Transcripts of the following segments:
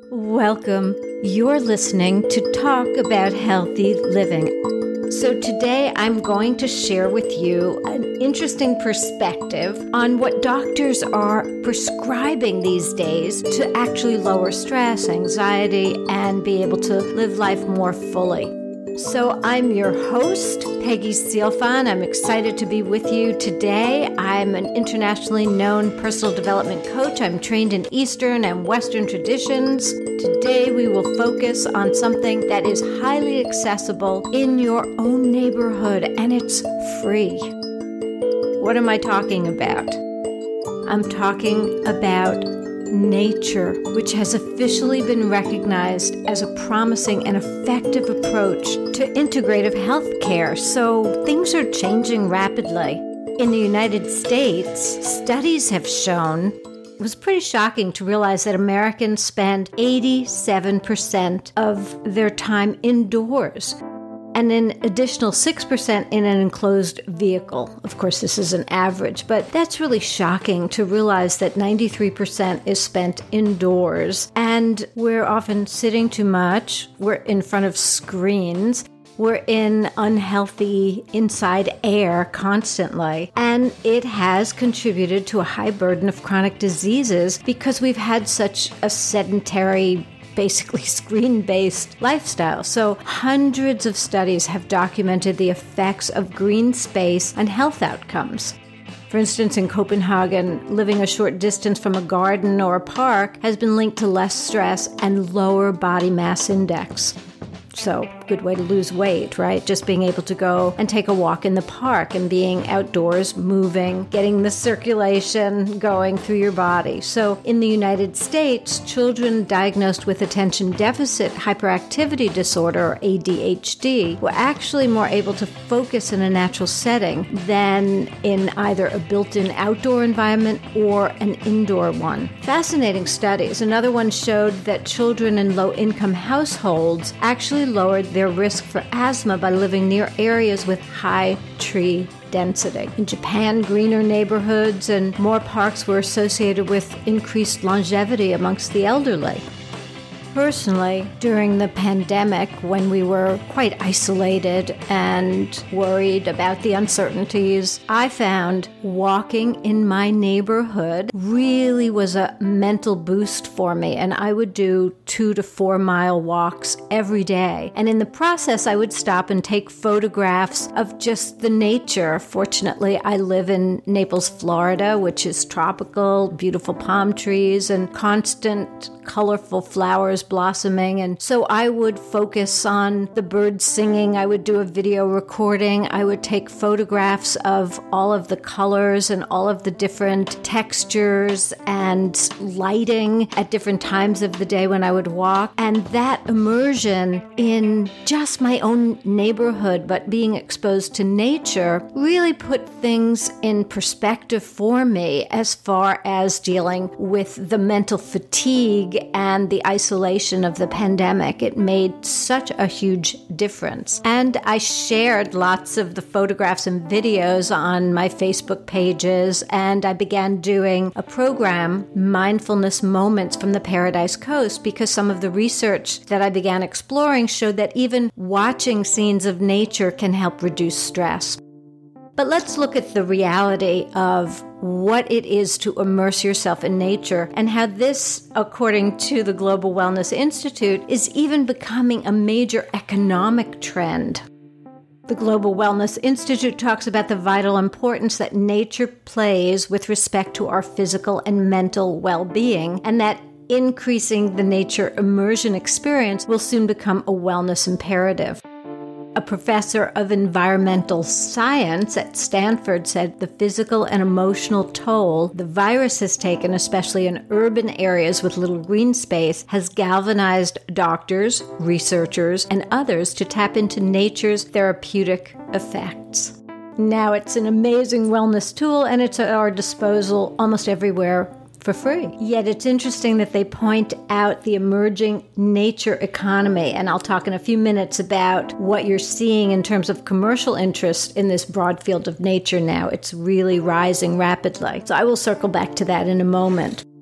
Welcome. You're listening to Talk About Healthy Living. So today I'm going to share with you an interesting perspective on what doctors are prescribing these days to actually lower stress, anxiety, and be able to live life more fully. So I'm your host, Peggy Sealfon. I'm excited to be with you today. I'm an internationally known personal development coach. I'm trained in Eastern and Western traditions. Today we will focus on something that is highly accessible in your own neighborhood, and it's free. What am I talking about? I'm talking about nature, which has officially been recognized as a promising and effective approach to integrative health care. So things are changing rapidly. In the United States, studies have shown, it was pretty shocking to realize that Americans spend 87% of their time indoors, and an additional 6% in an enclosed vehicle. Of course, this is an average, but that's really shocking to realize that 93% is spent indoors, and we're often sitting too much, we're in front of screens, we're in unhealthy inside air constantly, and it has contributed to a high burden of chronic diseases because we've had such a sedentary, basically screen-based lifestyle. So hundreds of studies have documented the effects of green space on health outcomes. For instance, in Copenhagen, living a short distance from a garden or a park has been linked to less stress and lower body mass index. So, good way to lose weight, right? Just being able to go and take a walk in the park and being outdoors, moving, getting the circulation going through your body. So, in the United States, children diagnosed with attention deficit hyperactivity disorder, or ADHD, were actually more able to focus in a natural setting than in either a built-in outdoor environment or an indoor one. Fascinating studies. Another one showed that children in low-income households actually lowered their risk for asthma by living near areas with high tree density. In Japan, greener neighborhoods and more parks were associated with increased longevity amongst the elderly. Personally, during the pandemic, when we were quite isolated and worried about the uncertainties, I found walking in my neighborhood really was a mental boost for me, and I would do 2 to 4 mile walks every day. And in the process, I would stop and take photographs of just the nature. Fortunately, I live in Naples, Florida, which is tropical, beautiful palm trees and constant colorful flowers blossoming. And so I would focus on the birds singing. I would do a video recording. I would take photographs of all of the colors and all of the different textures and lighting at different times of the day when I would walk. And that immersion in just my own neighborhood, but being exposed to nature, really put things in perspective for me as far as dealing with the mental fatigue and the isolation of the pandemic. It made such a huge difference. And I shared lots of the photographs and videos on my Facebook pages, and I began doing a program, Mindfulness Moments from the Paradise Coast, because some of the research that I began exploring showed that even watching scenes of nature can help reduce stress. But let's look at the reality of what it is to immerse yourself in nature and how this, according to the Global Wellness Institute, is even becoming a major economic trend. The Global Wellness Institute talks about the vital importance that nature plays with respect to our physical and mental well-being, and that increasing the nature immersion experience will soon become a wellness imperative. A professor of environmental science at Stanford said the physical and emotional toll the virus has taken, especially in urban areas with little green space, has galvanized doctors, researchers, and others to tap into nature's therapeutic effects. Now it's an amazing wellness tool, and it's at our disposal almost everywhere for free. Yet it's interesting that they point out the emerging nature economy, and I'll talk in a few minutes about what you're seeing in terms of commercial interest in this broad field of nature now. It's really rising rapidly. So I will circle back to that in a moment.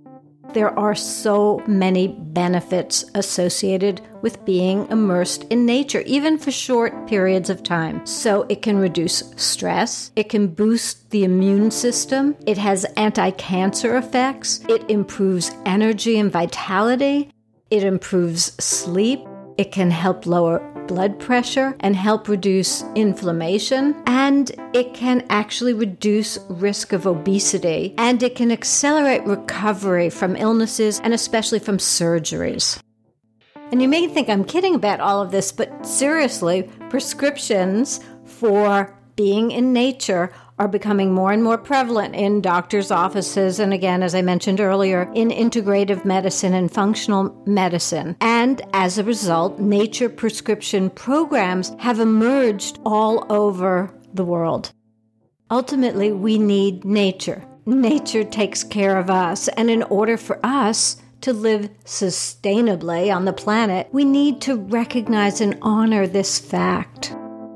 There are so many benefits associated with being immersed in nature, even for short periods of time. So it can reduce stress, it can boost the immune system, it has anti-cancer effects, it improves energy and vitality, it improves sleep, it can help lower blood pressure and help reduce inflammation, and it can actually reduce risk of obesity, and it can accelerate recovery from illnesses and especially from surgeries. And you may think I'm kidding about all of this, but seriously, prescriptions for being in nature are becoming more and more prevalent in doctors' offices and, again, as I mentioned earlier, in integrative medicine and functional medicine. And as a result, nature prescription programs have emerged all over the world. Ultimately, we need nature. Nature takes care of us, and in order for us to live sustainably on the planet, we need to recognize and honor this fact.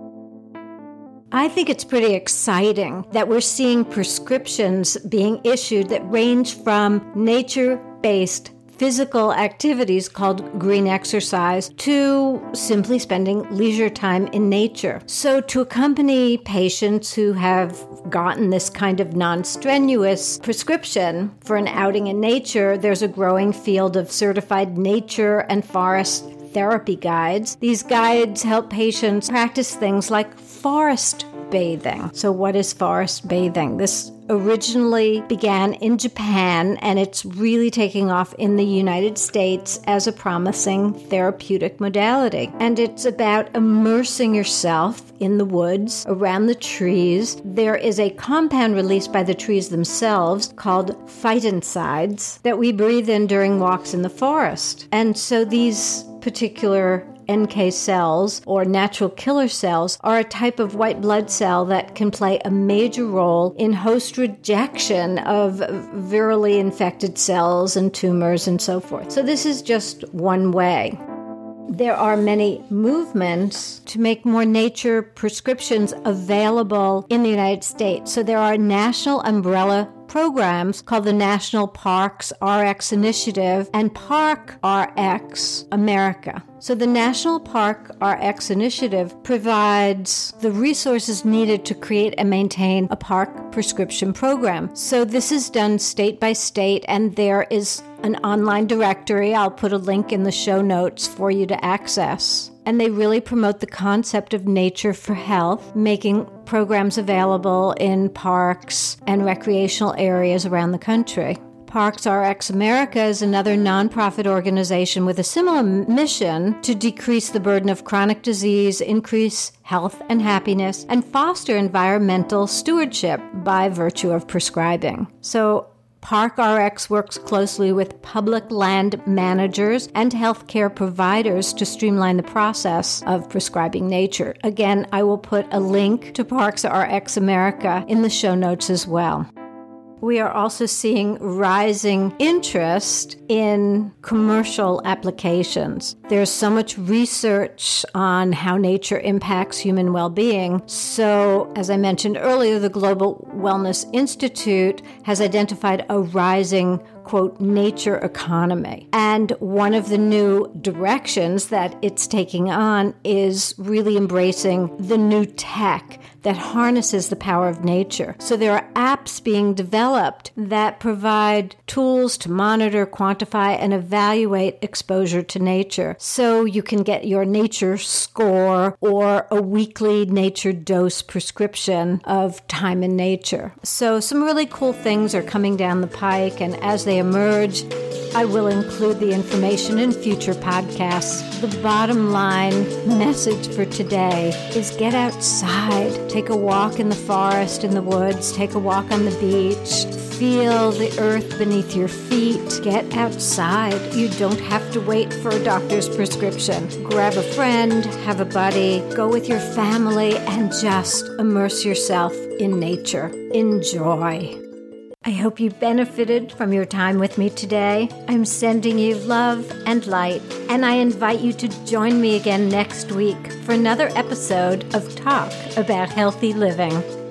I think it's pretty exciting that we're seeing prescriptions being issued that range from nature-based physical activities called green exercise to simply spending leisure time in nature. So to accompany patients who have gotten this kind of non-strenuous prescription for an outing in nature, there's a growing field of certified nature and forest therapy guides. These guides help patients practice things like forest bathing. So what is forest bathing? This originally began in Japan, and it's really taking off in the United States as a promising therapeutic modality. And it's about immersing yourself in the woods, around the trees. There is a compound released by the trees themselves called phytoncides that we breathe in during walks in the forest. And so these particular NK cells, or natural killer cells, are a type of white blood cell that can play a major role in host rejection of virally infected cells and tumors and so forth. So this is just one way. There are many movements to make more nature prescriptions available in the United States. So there are national umbrella programs called the National Parks RX Initiative and Park RX America. So the National Park RX Initiative provides the resources needed to create and maintain a park prescription program. So this is done state by state, and there is an online directory. I'll put a link in the show notes for you to access. And they really promote the concept of nature for health, making programs available in parks and recreational areas around the country. Parks RX America is another nonprofit organization with a similar mission to decrease the burden of chronic disease, increase health and happiness, and foster environmental stewardship by virtue of prescribing. So Park RX works closely with public land managers and healthcare providers to streamline the process of prescribing nature. Again, I will put a link to Parks RX America in the show notes as well. We are also seeing rising interest in commercial applications. There's so much research on how nature impacts human well-being. So, as I mentioned earlier, the Global Wellness Institute has identified a rising, quote, nature economy. And one of the new directions that it's taking on is really embracing the new tech that harnesses the power of nature. So there are apps being developed that provide tools to monitor, quantify, and evaluate exposure to nature. So you can get your nature score or a weekly nature dose prescription of time in nature. So some really cool things are coming down the pike, and as they emerge, I will include the information in future podcasts. The bottom line message for today is get outside. Take a walk in the forest, in the woods. Take a walk on the beach. Feel the earth beneath your feet. Get outside. You don't have to wait for a doctor's prescription. Grab a friend, have a buddy, go with your family, and just immerse yourself in nature. Enjoy. I hope you benefited from your time with me today. I'm sending you love and light, and I invite you to join me again next week for another episode of Talk About Healthy Living.